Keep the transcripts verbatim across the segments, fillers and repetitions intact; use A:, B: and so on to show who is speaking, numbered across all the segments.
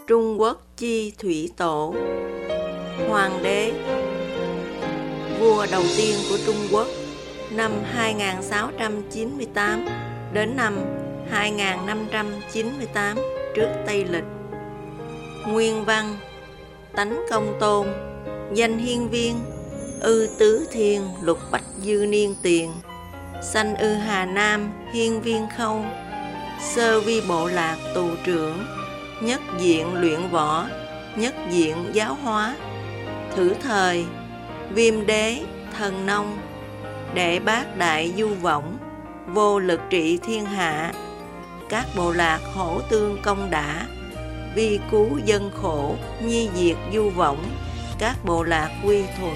A: Trung Quốc chi thủy tổ. Hoàng đế, vua đầu tiên của Trung Quốc, năm hai nghìn sáu trăm chín mươi tám đến năm hai nghìn năm trăm chín mươi tám trước Tây Lịch. Nguyên văn: Tánh Công Tôn, danh Hiên Viên, ư tứ thiên lục bách dư niên tiền, sanh ư Hà Nam Hiên Viên Khâu, sơ vi bộ lạc tù trưởng, nhất diện luyện võ, nhất diện giáo hóa. Thử thời, Viêm đế, thần nông, đệ bát đại du võng, vô lực trị thiên hạ. Các bộ lạc hổ tương công đã, vi cứu dân khổ, nhi diệt du võng, các bộ lạc quy thuận.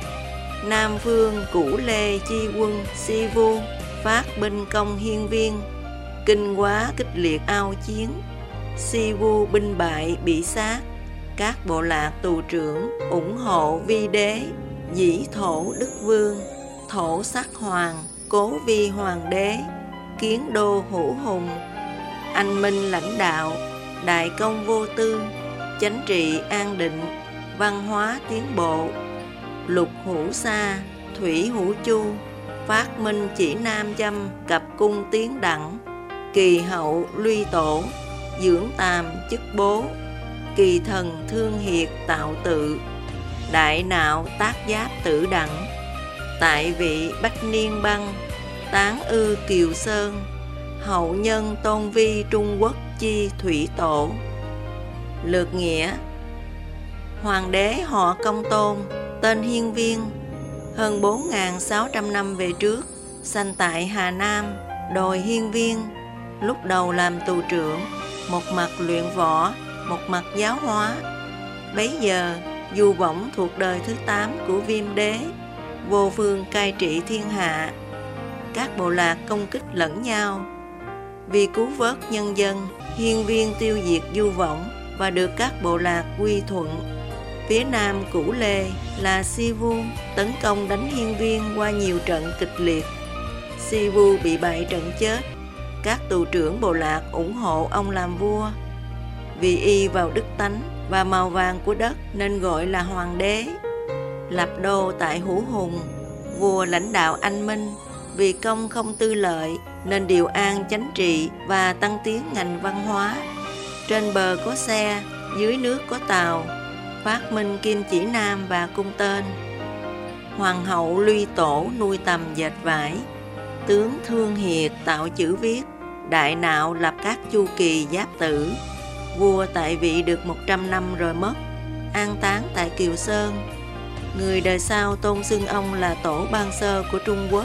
A: Nam phương Cũ Lê chi quân Si Vu, phát binh công Hiên Viên, kinh quá kích liệt ao chiến. Si Vu binh bại bị sát, các bộ lạc tù trưởng ủng hộ vi đế, dĩ thổ đức vương, thổ sắc hoàng, cố vi hoàng đế, kiến đô hữu hùng. Anh minh lãnh đạo, đại công vô tư, chánh trị an định, văn hóa tiến bộ. Lục hữu sa, thủy hữu chu, phát minh chỉ nam châm, cập cung tiến đẳng. Kỳ hậu luy tổ, dưỡng tàm chức bố, kỳ thần thương hiệt tạo tự. Đại nạo tác giáp tử đẳng, tại vị bách niên băng, tán ư kiều sơn. Hậu nhân tôn vi Trung Quốc chi thủy tổ. Lược nghĩa: Hoàng đế họ Công Tôn, tên Hiên Viên, hơn bốn nghìn sáu trăm năm về trước, sanh tại Hà Nam, đồi Hiên Viên. Lúc đầu làm tù trưởng, một mặt luyện võ, một mặt giáo hóa. Bấy giờ, du võng thuộc đời thứ tám của Viêm đế, vô phương cai trị thiên hạ. Các bộ lạc công kích lẫn nhau. Vì cứu vớt nhân dân, Hiên Viên tiêu diệt du võng và được các bộ lạc quy thuận. Phía nam Cũ Lê là Si Vu tấn công đánh Hiên Viên qua nhiều trận kịch liệt. Si Vu bị bại trận chết. Các tù trưởng bộ lạc ủng hộ ông làm vua. Vì y vào đức tánh và màu vàng của đất nên gọi là hoàng đế. Lập đô tại Hữu Hùng, vua lãnh đạo anh minh. Vì công không tư lợi nên điều an chánh trị và tăng tiến ngành văn hóa. Trên bờ có xe, dưới nước có tàu, phát minh kim chỉ nam và cung tên. Hoàng hậu Luy Tổ nuôi tầm dệt vải, tướng Thương Hiệt tạo chữ viết, đại nạo lập các chu kỳ giáp tử. Vua tại vị được một trăm năm rồi mất, an táng tại Kiều Sơn. Người đời sau tôn xưng ông là tổ ban sơ của Trung Quốc.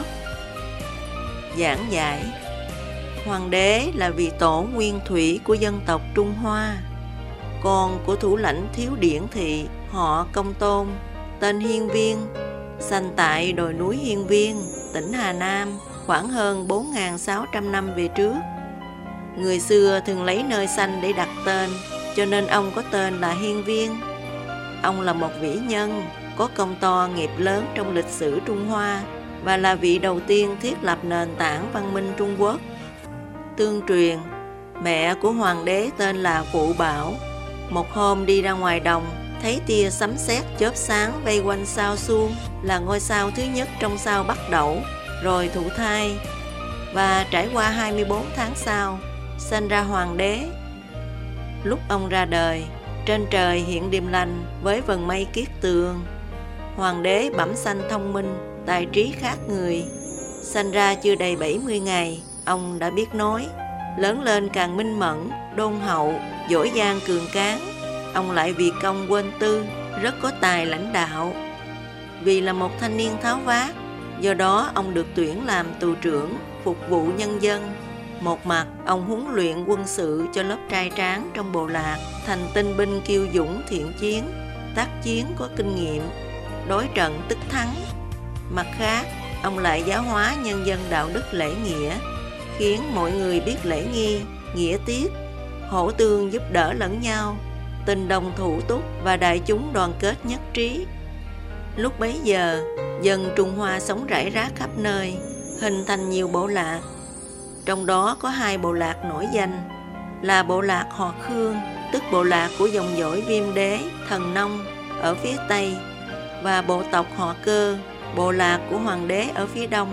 A: Giảng giải: Hoàng đế là vị tổ nguyên thủy của dân tộc Trung Hoa, con của thủ lãnh Thiếu Điển Thị họ Công Tôn, tên Hiên Viên, sanh tại đồi núi Hiên Viên, tỉnh Hà Nam, khoảng hơn bốn nghìn sáu trăm năm về trước. Người xưa thường lấy nơi sanh để đặt tên, cho nên ông có tên là Hiên Viên. Ông là một vĩ nhân, có công to nghiệp lớn trong lịch sử Trung Hoa và là vị đầu tiên thiết lập nền tảng văn minh Trung Quốc. Tương truyền, mẹ của hoàng đế tên là Phụ Bảo. Một hôm đi ra ngoài đồng, thấy tia sấm sét chớp sáng vây quanh sao Suông, là ngôi sao thứ nhất trong sao Bắc Đẩu, rồi thụ thai. Và trải qua hai mươi bốn tháng sau, sinh ra hoàng đế. Lúc ông ra đời, trên trời hiện điềm lành với vầng mây kiết tường. Hoàng đế bẩm sanh thông minh, tài trí khác người. Sanh ra chưa đầy bảy mươi ngày, ông đã biết nói. Lớn lên càng minh mẫn, đôn hậu, giỏi giang cường cán. Ông lại vì công quên tư, rất có tài lãnh đạo. Vì là một thanh niên tháo vát, do đó ông được tuyển làm tù trưởng, phục vụ nhân dân. Một mặt, ông huấn luyện quân sự cho lớp trai tráng trong bộ lạc, thành tinh binh kiêu dũng thiện chiến, tác chiến có kinh nghiệm, đối trận tức thắng. Mặt khác, ông lại giáo hóa nhân dân đạo đức lễ nghĩa, khiến mọi người biết lễ nghi, nghĩa tiết, hỗ tương giúp đỡ lẫn nhau, tình đồng thủ túc và đại chúng đoàn kết nhất trí. Lúc bấy giờ, dân Trung Hoa sống rải rác khắp nơi, hình thành nhiều bộ lạc. Trong đó có hai bộ lạc nổi danh là bộ lạc họ Khương, tức tức bộ lạc của dòng dõi Viêm Đế, Thần Nông ở phía Tây, và bộ tộc họ Cơ, bộ lạc của Hoàng đế ở phía Đông.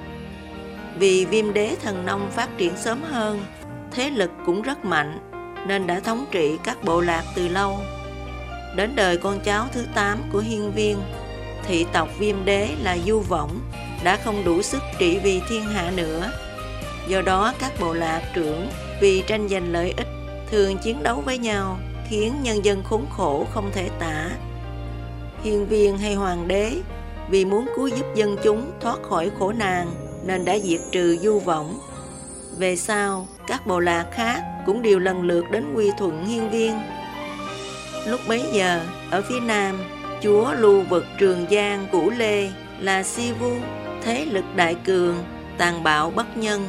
A: Vì Viêm Đế Thần Nông phát triển sớm hơn, thế lực cũng rất mạnh, nên đã thống trị các bộ lạc từ lâu. Đến đời con cháu thứ tám của Hiên Viên, thị tộc Viêm Đế là Du Võng đã không đủ sức trị vì thiên hạ nữa. Do đó các bộ lạc trưởng vì tranh giành lợi ích thường chiến đấu với nhau, khiến nhân dân khốn khổ không thể tả. Hiên Viên hay Hoàng đế vì muốn cứu giúp dân chúng thoát khỏi khổ nạn nên đã diệt trừ Du Võng. Về sau, các bộ lạc khác cũng đều lần lượt đến quy thuận Hiên Viên. Lúc bấy giờ, ở phía Nam, chúa lưu vực Trường Giang Cũ Lê là Si Vu, thế lực đại cường, tàn bạo bất nhân.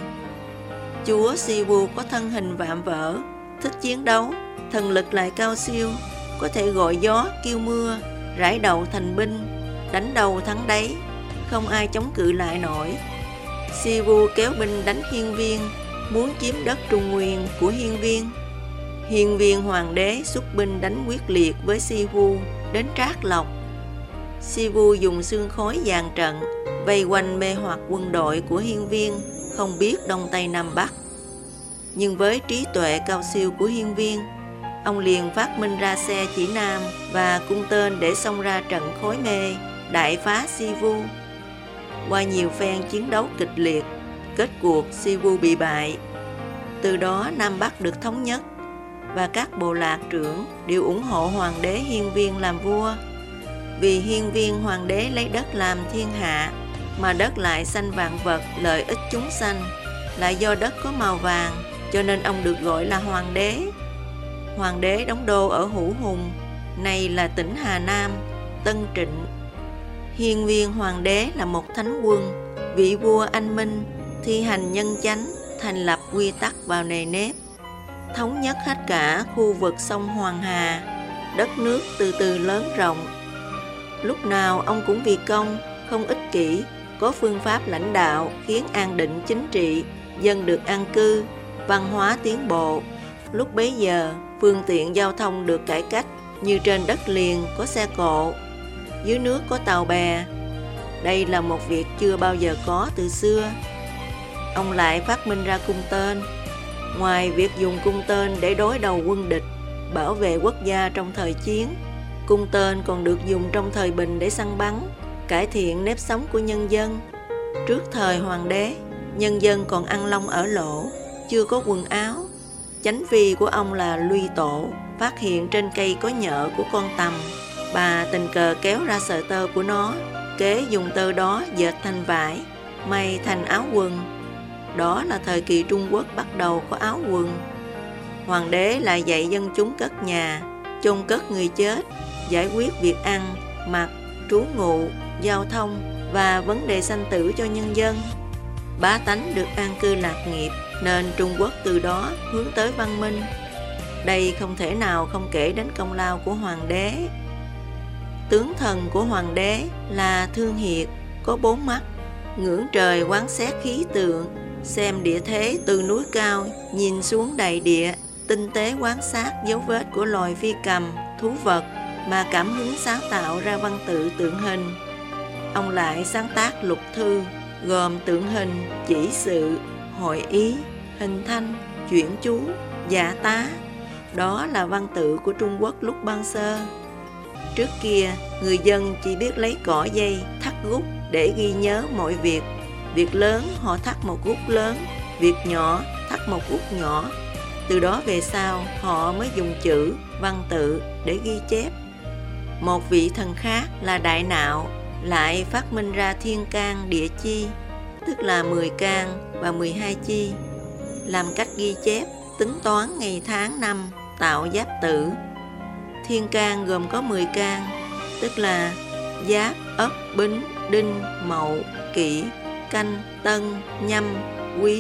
A: Chúa Si Vu có thân hình vạm vỡ, thích chiến đấu, thần lực lại cao siêu, có thể gọi gió kêu mưa, rải đầu thành binh, đánh đầu thắng đấy, không ai chống cự lại nổi. Si Vu kéo binh đánh Hiên Viên, muốn chiếm đất Trung Nguyên của Hiên Viên. Hiên Viên Hoàng đế xuất binh đánh quyết liệt với Si Vu đến Trác Lộc. Si Vu dùng xương khói dàn trận, vây quanh mê hoặc quân đội của Hiên Viên, không biết Đông Tây Nam Bắc. Nhưng với trí tuệ cao siêu của Hiên Viên, ông liền phát minh ra xe chỉ nam và cung tên để xông ra trận khói mê, đại phá Si Vu. Qua nhiều phen chiến đấu kịch liệt, kết cuộc Si Vu bị bại. Từ đó Nam Bắc được thống nhất, và các bộ lạc trưởng đều ủng hộ Hoàng đế Hiên Viên làm vua. Vì Hiên Viên Hoàng đế lấy đất làm thiên hạ, mà đất lại sanh vạn vật, lợi ích chúng sanh, lại do đất có màu vàng, cho nên ông được gọi là Hoàng đế. Hoàng đế đóng đô ở Hữu Hùng, nay là tỉnh Hà Nam, Tân Trịnh. Hiên Viên Hoàng đế là một thánh quân, vị vua anh minh, thi hành nhân chánh, thành lập quy tắc vào nề nếp, thống nhất hết cả khu vực sông Hoàng Hà, đất nước từ từ lớn rộng. Lúc nào ông cũng vì công, không ích kỷ, có phương pháp lãnh đạo khiến an định chính trị, dân được an cư, văn hóa tiến bộ. Lúc bấy giờ, phương tiện giao thông được cải cách, như trên đất liền có xe cộ, dưới nước có tàu bè. Đây là một việc chưa bao giờ có từ xưa. Ông lại phát minh ra cung tên. Ngoài việc dùng cung tên để đối đầu quân địch, bảo vệ quốc gia trong thời chiến, cung tên còn được dùng trong thời bình để săn bắn, cải thiện nếp sống của nhân dân. Trước thời Hoàng đế, nhân dân còn ăn lông ở lỗ, chưa có quần áo. Chánh phi của ông là Luy Tổ phát hiện trên cây có nhợ của con tằm. Bà tình cờ kéo ra sợi tơ của nó, kế dùng tơ đó dệt thành vải, may thành áo quần. Đó là thời kỳ Trung Quốc bắt đầu có áo quần. Hoàng đế lại dạy dân chúng cất nhà, chôn cất người chết, giải quyết việc ăn, mặc, trú ngụ, giao thông và vấn đề sanh tử cho nhân dân. Bá tánh được an cư lạc nghiệp, nên Trung Quốc từ đó hướng tới văn minh. Đây không thể nào không kể đến công lao của Hoàng đế. Tướng thần của Hoàng đế là Thương Hiệt, có bốn mắt, ngưỡng trời quán xét khí tượng, xem địa thế từ núi cao, nhìn xuống đại địa, tinh tế quan sát dấu vết của loài phi cầm, thú vật, mà cảm hứng sáng tạo ra văn tự tượng hình. Ông lại sáng tác lục thư, gồm tượng hình, chỉ sự, hội ý, hình thanh, chuyển chú, dạ tá. Đó là văn tự của Trung Quốc lúc ban sơ. Trước kia, người dân chỉ biết lấy cỏ dây, thắt gút để ghi nhớ mọi việc. Việc lớn họ thắt một gút lớn, việc nhỏ thắt một gút nhỏ. Từ đó về sau, họ mới dùng chữ, văn tự để ghi chép. Một vị thần khác là Đại Nạo lại phát minh ra thiên can địa chi, tức là mười can và mười hai chi, làm cách ghi chép, tính toán ngày tháng năm, tạo giáp tử. Thiên can gồm có mười can, tức là Giáp, Ất, Bính, Đinh, Mậu, Kỷ, Canh, Tân, Nhâm, Quý.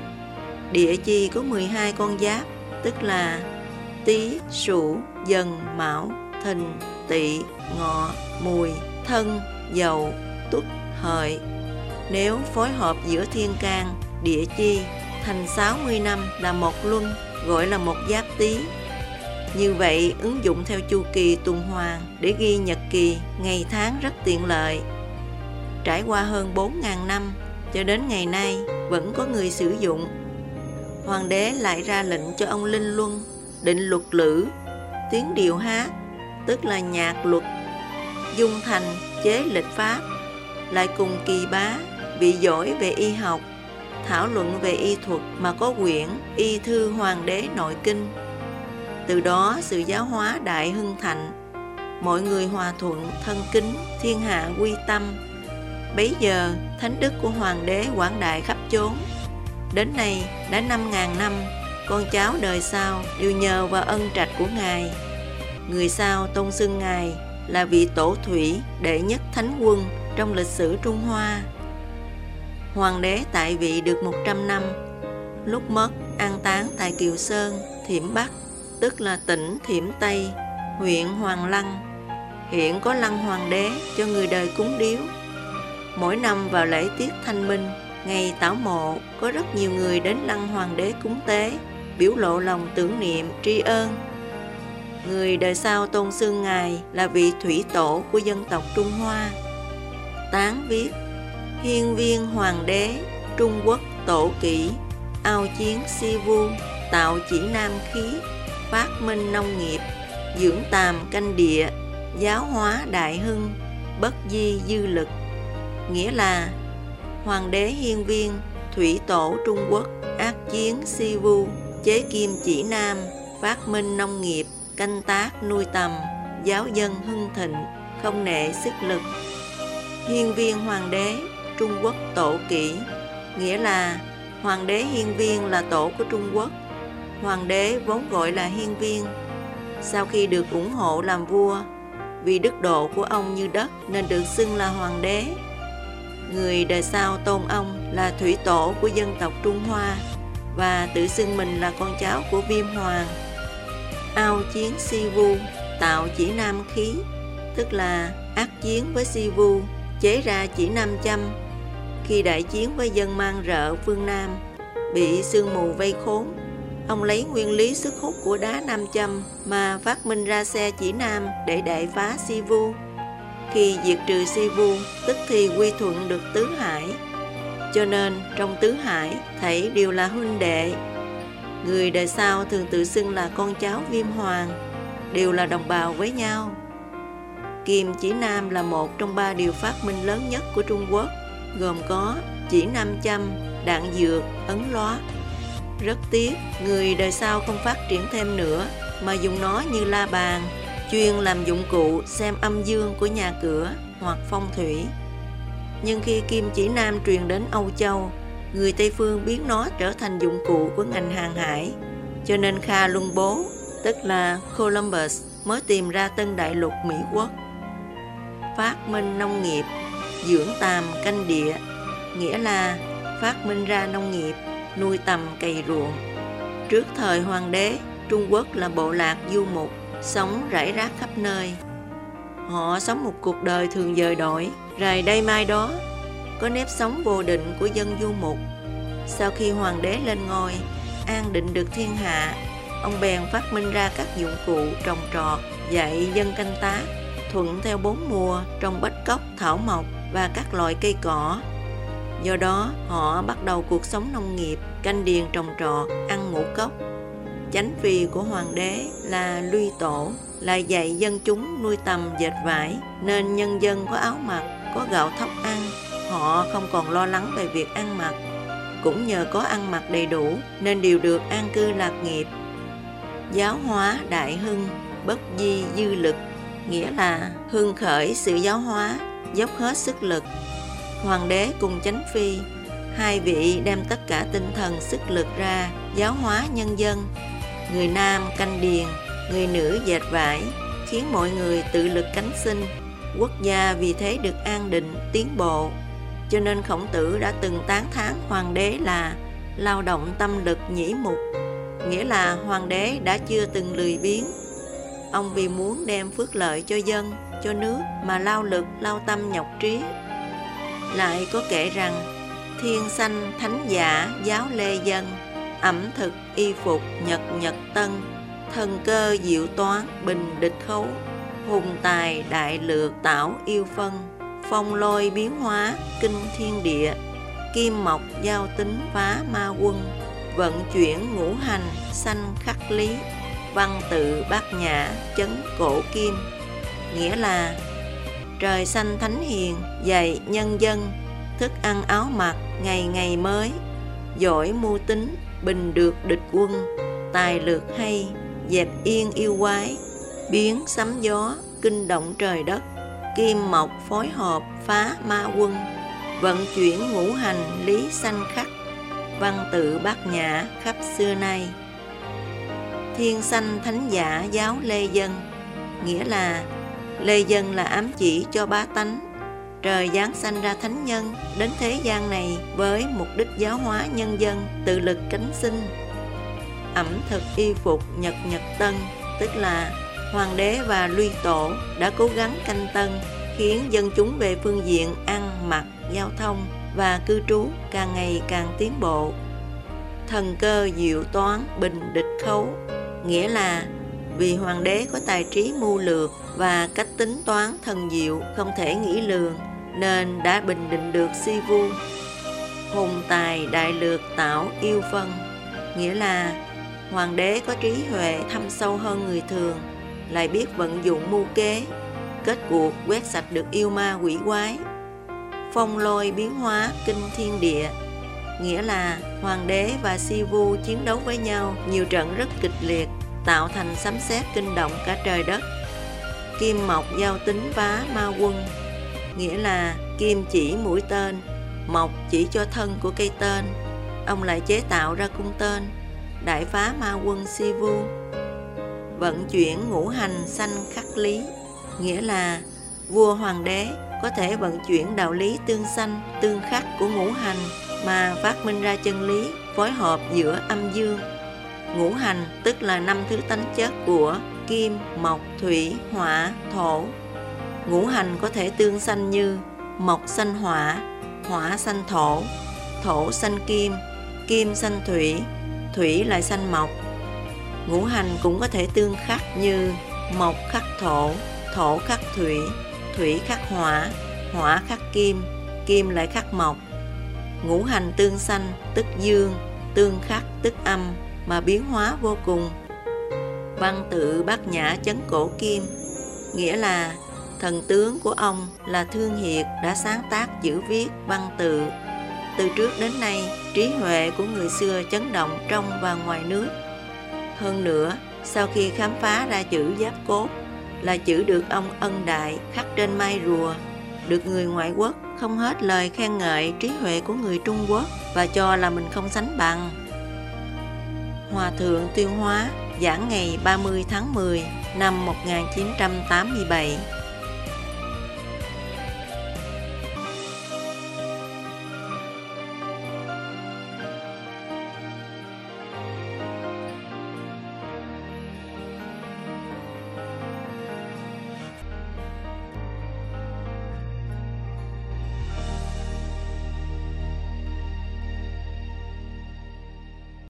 A: Địa chi có mười hai con giáp, tức là Tý, Sửu, Dần, Mão, Thìn, Tỵ, Ngọ, Mùi, Thân, Dậu, Tuất, Hợi. Nếu phối hợp giữa thiên can, địa chi thành sáu mươi năm là một luân, gọi là một giáp tý. Như vậy, ứng dụng theo chu kỳ tuần hoàn để ghi nhật kỳ, ngày tháng rất tiện lợi. Trải qua hơn bốn nghìn năm, cho đến ngày nay vẫn có người sử dụng. Hoàng đế lại ra lệnh cho ông Linh Luân định luật lữ, tiếng điệu hát, tức là nhạc luật, dung thành chế lịch pháp, lại cùng Kỳ Bá, vị giỏi về y học, thảo luận về y thuật mà có quyển Y Thư Hoàng đế Nội Kinh. Từ đó sự giáo hóa đại hưng thịnh, mọi người hòa thuận, thân kính, thiên hạ quy tâm. Bấy giờ thánh đức của hoàng đế quảng đại khắp chốn. Đến nay đã năm ngàn năm, con cháu đời sau đều nhờ vào ân trạch của ngài. Người sau tôn xưng ngài là vị tổ thủy đệ nhất thánh quân trong lịch sử Trung Hoa. Hoàng đế tại vị được một trăm năm, lúc mất an táng tại Kiều Sơn, Thiểm Bắc, tức là tỉnh Thiểm Tây, huyện Hoàng Lăng. Hiện có lăng hoàng đế cho người đời cúng điếu. Mỗi năm vào lễ tiết Thanh Minh, ngày tảo mộ, có rất nhiều người đến lăng hoàng đế cúng tế, biểu lộ lòng tưởng niệm, tri ân. Người đời sau tôn xưng ngài là vị thủy tổ của dân tộc Trung Hoa. Tán viết: hiên viên hoàng đế, Trung Quốc tổ kỷ, ao chiến si vu, tạo chỉ nam khí, phát minh nông nghiệp, dưỡng tàm canh địa, giáo hóa đại hưng, bất di dư lực. Nghĩa là hoàng đế hiên viên, thủy tổ Trung Quốc, ác chiến si vu, chế kim chỉ nam, phát minh nông nghiệp, canh tác nuôi tầm, giáo dân hưng thịnh, không nệ sức lực. Hiên viên hoàng đế, Trung Quốc tổ kỷ, nghĩa là hoàng đế hiên viên là tổ của Trung Quốc. Hoàng đế vốn gọi là hiên viên. Sau khi được ủng hộ làm vua, vì đức độ của ông như đất nên được xưng là hoàng đế. Người đời sau tôn ông là thủy tổ của dân tộc Trung Hoa và tự xưng mình là con cháu của Viêm Hoàng. Ao chiến si vu, tạo chỉ nam khí, tức là ác chiến với si vu, chế ra chỉ nam châm. Khi đại chiến với dân Man Rợ phương Nam, bị sương mù vây khốn, ông lấy nguyên lý sức hút của đá nam châm mà phát minh ra xe chỉ nam để đại phá si vu. Khi diệt trừ si vu, tức thì quy thuận được tứ hải. Cho nên trong tứ hải thảy đều là huynh đệ. Người đời sau thường tự xưng là con cháu Viêm Hoàng, đều là đồng bào với nhau. Kim chỉ nam là một trong ba điều phát minh lớn nhất của Trung Quốc, gồm có chỉ nam châm, đạn dược, ấn loát. Rất tiếc, người đời sau không phát triển thêm nữa, mà dùng nó như la bàn, chuyên làm dụng cụ xem âm dương của nhà cửa hoặc phong thủy. Nhưng khi kim chỉ nam truyền đến Âu Châu, người Tây phương biến nó trở thành dụng cụ của ngành hàng hải, cho nên Kha Luân Bố, tức là Columbus, mới tìm ra Tân Đại Lục Mỹ Quốc. Phát minh nông nghiệp, dưỡng tàm canh địa, nghĩa là phát minh ra nông nghiệp, nuôi tầm cày ruộng. Trước thời hoàng đế, Trung Quốc là bộ lạc du mục, sống rải rác khắp nơi. Họ sống một cuộc đời thường dời đổi, rày đây mai đó, có nếp sống vô định của dân du mục. Sau khi hoàng đế lên ngôi, an định được thiên hạ, ông bèn phát minh ra các dụng cụ trồng trọt, dạy dân canh tác, thuận theo bốn mùa trồng bách cốc, thảo mộc và các loại cây cỏ. Do đó, họ bắt đầu cuộc sống nông nghiệp, canh điền trồng trọt, ăn ngũ cốc. Chánh phi của hoàng đế là Luy Tổ, lại dạy dân chúng nuôi tầm dệt vải, nên nhân dân có áo mặc, có gạo thóc ăn. Họ không còn lo lắng về việc ăn mặc. Cũng nhờ có ăn mặc đầy đủ nên đều được an cư lạc nghiệp. Giáo hóa đại hưng, bất di dư lực, nghĩa là hưng khởi sự giáo hóa, dốc hết sức lực. Hoàng đế cùng chánh phi, hai vị đem tất cả tinh thần sức lực ra giáo hóa nhân dân. Người nam canh điền, người nữ dệt vải, khiến mọi người tự lực cánh sinh. Quốc gia vì thế được an định, tiến bộ. Cho nên Khổng Tử đã từng tán thán hoàng đế là lao động tâm lực nhĩ mục, nghĩa là hoàng đế đã chưa từng lười biếng. Ông vì muốn đem phước lợi cho dân, cho nước mà lao lực, lao tâm nhọc trí. Lại có kể rằng thiên sanh thánh giả giáo lê dân, ẩm thực y phục nhật nhật tân, Thần cơ diệu toán bình địch khấu, hùng tài đại lược tảo yêu phân. Phong lôi biến hóa kinh thiên địa, kim mộc giao tính phá ma quân. Vận chuyển ngũ hành sanh khắc lý, văn tự bát nhã chấn cổ kim. Nghĩa là trời xanh thánh hiền dạy nhân dân, thức ăn áo mặc ngày ngày mới. Giỏi mưu tính bình được địch quân, tài lược hay dẹp yên yêu quái. Biến sấm gió kinh động trời đất, kim mộc phối hợp phá ma quân. Vận chuyển ngũ hành lý sanh khắc, văn tự bát nhã khắp xưa nay. Thiên sanh thánh giả giáo lê dân. Nghĩa là lê dân là ám chỉ cho bá tánh. Trời giáng sanh ra thánh nhân đến thế gian này với mục đích giáo hóa nhân dân tự lực cánh sinh. Ẩm thực y phục nhật nhật tân, tức là hoàng đế và Luy Tổ đã cố gắng canh tân, khiến dân chúng về phương diện ăn, mặc, giao thông và cư trú càng ngày càng tiến bộ. Thần cơ diệu toán bình địch khấu. Nghĩa là vì hoàng đế có tài trí mưu lược và cách tính toán thần diệu không thể nghĩ lường, nên đã bình định được si vu. Hùng tài đại lược tảo yêu phân. Nghĩa là hoàng đế có trí huệ thâm sâu hơn người thường, lại biết vận dụng mưu kế, kết cuộc quét sạch được yêu ma quỷ quái. Phong lôi biến hóa kinh thiên địa. Nghĩa là hoàng đế và si vu chiến đấu với nhau nhiều trận rất kịch liệt, tạo thành sấm sét kinh động cả trời đất. Kim mộc giao tính phá ma quân. Nghĩa là kim chỉ mũi tên, mộc chỉ cho thân của cây tên. Ông lại chế tạo ra cung tên, đại phá ma quân si vu. Vận chuyển ngũ hành sanh khắc lý. Nghĩa là vua hoàng đế có thể vận chuyển đạo lý tương sanh, tương khắc của ngũ hành mà phát minh ra chân lý, phối hợp giữa âm dương. Ngũ hành tức là năm thứ tánh chất của kim, mộc, thủy, hỏa, thổ. Ngũ hành có thể tương sanh như mộc sanh hỏa, hỏa sanh thổ, thổ sanh kim, kim sanh thủy, thủy lại sanh mộc. Ngũ hành cũng có thể tương khắc như mộc khắc thổ, thổ khắc thủy, thủy khắc hỏa, hỏa khắc kim, kim lại khắc mộc. Ngũ hành tương sanh tức dương, tương khắc tức âm, mà biến hóa vô cùng. Văn tự bát nhã chấn cổ kim. Nghĩa là thần tướng của ông là Thương Hiệt đã sáng tác chữ viết văn tự. Từ trước đến nay, trí huệ của người xưa chấn động trong và ngoài nước. Hơn nữa, sau khi khám phá ra chữ Giáp Cốt, là chữ được ông ân đại khắc trên mai rùa, được người ngoại quốc không hết lời khen ngợi trí huệ của người Trung Quốc và cho là mình không sánh bằng. Hòa thượng Tuyên Hóa giảng ngày ba mươi tháng mười năm một nghìn chín trăm tám mươi bảy.